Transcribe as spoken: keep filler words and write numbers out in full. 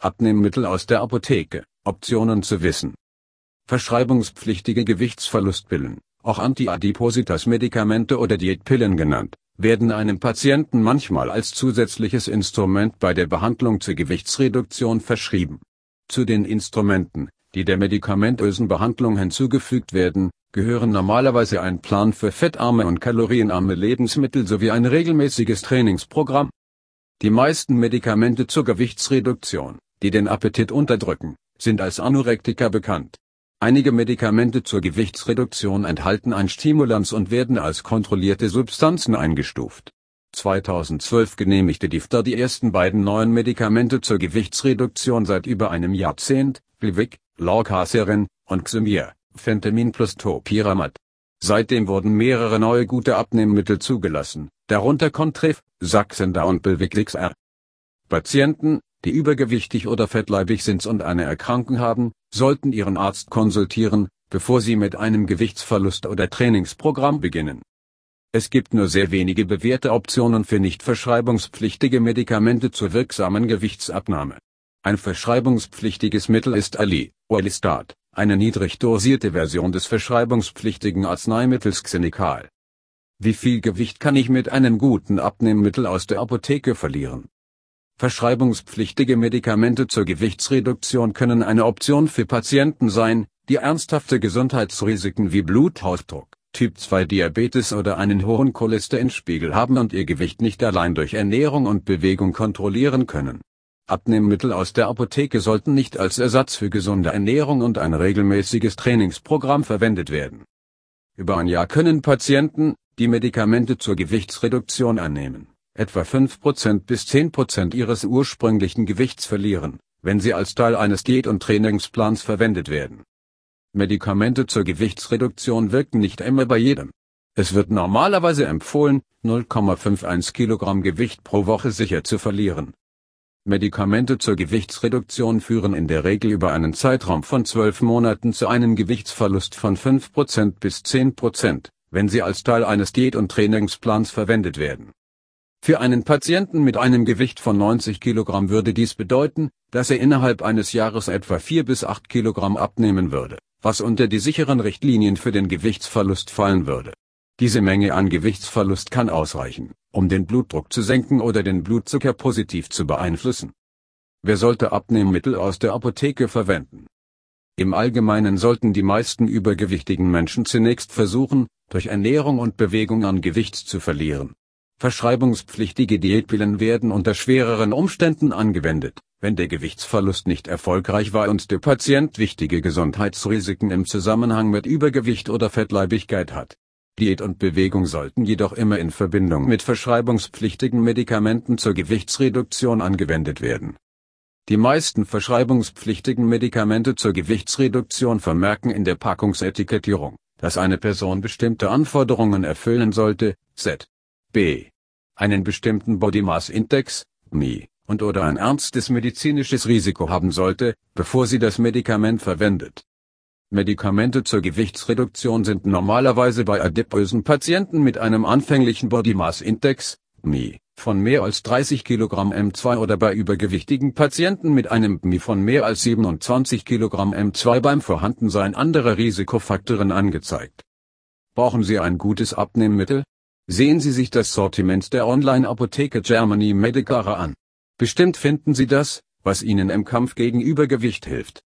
Abnehmmittel aus der Apotheke, Optionen zu wissen. Verschreibungspflichtige Gewichtsverlustpillen, auch Antiadipositas-Medikamente oder Diätpillen genannt, werden einem Patienten manchmal als zusätzliches Instrument bei der Behandlung zur Gewichtsreduktion verschrieben. Zu den Instrumenten, die der medikamentösen Behandlung hinzugefügt werden, gehören normalerweise ein Plan für fettarme und kalorienarme Lebensmittel sowie ein regelmäßiges Trainingsprogramm. Die meisten Medikamente zur Gewichtsreduktion, die den Appetit unterdrücken, sind als Anorektika bekannt. Einige Medikamente zur Gewichtsreduktion enthalten ein Stimulans und werden als kontrollierte Substanzen eingestuft. zweitausendzwölf genehmigte die F D A die ersten beiden neuen Medikamente zur Gewichtsreduktion seit über einem Jahrzehnt, Glyvic, Lorcaserin, und Xymia, Phentermin plus Topiramate. Seitdem wurden mehrere neue gute Abnehmmittel zugelassen, darunter Contrave, Saxenda und Belvix R. Patienten, die übergewichtig oder fettleibig sind und eine Erkrankung haben, sollten ihren Arzt konsultieren, bevor sie mit einem Gewichtsverlust- oder Trainingsprogramm beginnen. Es gibt nur sehr wenige bewährte Optionen für nicht verschreibungspflichtige Medikamente zur wirksamen Gewichtsabnahme. Ein verschreibungspflichtiges Mittel ist Ali, Orlistat, eine niedrig dosierte Version des verschreibungspflichtigen Arzneimittels Xenical. Wie viel Gewicht kann ich mit einem guten Abnehmmittel aus der Apotheke verlieren? Verschreibungspflichtige Medikamente zur Gewichtsreduktion können eine Option für Patienten sein, die ernsthafte Gesundheitsrisiken wie Bluthochdruck, Typ zwei Diabetes oder einen hohen Cholesterinspiegel haben und ihr Gewicht nicht allein durch Ernährung und Bewegung kontrollieren können. Abnehmmittel aus der Apotheke sollten nicht als Ersatz für gesunde Ernährung und ein regelmäßiges Trainingsprogramm verwendet werden. Über ein Jahr können Patienten, die Medikamente zur Gewichtsreduktion einnehmen, etwa fünf Prozent bis zehn Prozent ihres ursprünglichen Gewichts verlieren, wenn sie als Teil eines Diät- und Trainingsplans verwendet werden. Medikamente zur Gewichtsreduktion wirken nicht immer bei jedem. Es wird normalerweise empfohlen, null Komma einundfünfzig Kilogramm Gewicht pro Woche sicher zu verlieren. Medikamente zur Gewichtsreduktion führen in der Regel über einen Zeitraum von zwölf Monaten zu einem Gewichtsverlust von fünf Prozent bis zehn Prozent, wenn sie als Teil eines Diät- und Trainingsplans verwendet werden. Für einen Patienten mit einem Gewicht von neunzig Kilogramm würde dies bedeuten, dass er innerhalb eines Jahres etwa vier bis acht Kilogramm abnehmen würde, was unter die sicheren Richtlinien für den Gewichtsverlust fallen würde. Diese Menge an Gewichtsverlust kann ausreichen, um den Blutdruck zu senken oder den Blutzucker positiv zu beeinflussen. Wer sollte Abnehmmittel aus der Apotheke verwenden? Im Allgemeinen sollten die meisten übergewichtigen Menschen zunächst versuchen, durch Ernährung und Bewegung an Gewicht zu verlieren. Verschreibungspflichtige Diätpillen werden unter schwereren Umständen angewendet, wenn der Gewichtsverlust nicht erfolgreich war und der Patient wichtige Gesundheitsrisiken im Zusammenhang mit Übergewicht oder Fettleibigkeit hat. Diät und Bewegung sollten jedoch immer in Verbindung mit verschreibungspflichtigen Medikamenten zur Gewichtsreduktion angewendet werden. Die meisten verschreibungspflichtigen Medikamente zur Gewichtsreduktion vermerken in der Packungsetikettierung, dass eine Person bestimmte Anforderungen erfüllen sollte, Z B, einen bestimmten Body Mass Index, B M I, und oder ein ernstes medizinisches Risiko haben sollte, bevor sie das Medikament verwendet. Medikamente zur Gewichtsreduktion sind normalerweise bei adipösen Patienten mit einem anfänglichen Body Mass Index, B M I, von mehr als dreißig Kilogramm M zwei oder bei übergewichtigen Patienten mit einem B M I von mehr als siebenundzwanzig Kilogramm M zwei beim Vorhandensein anderer Risikofaktoren angezeigt. Brauchen Sie ein gutes Abnehmmittel? Sehen Sie sich das Sortiment der Online-Apotheke Germany Medicare an. Bestimmt finden Sie das, was Ihnen im Kampf gegen Übergewicht hilft.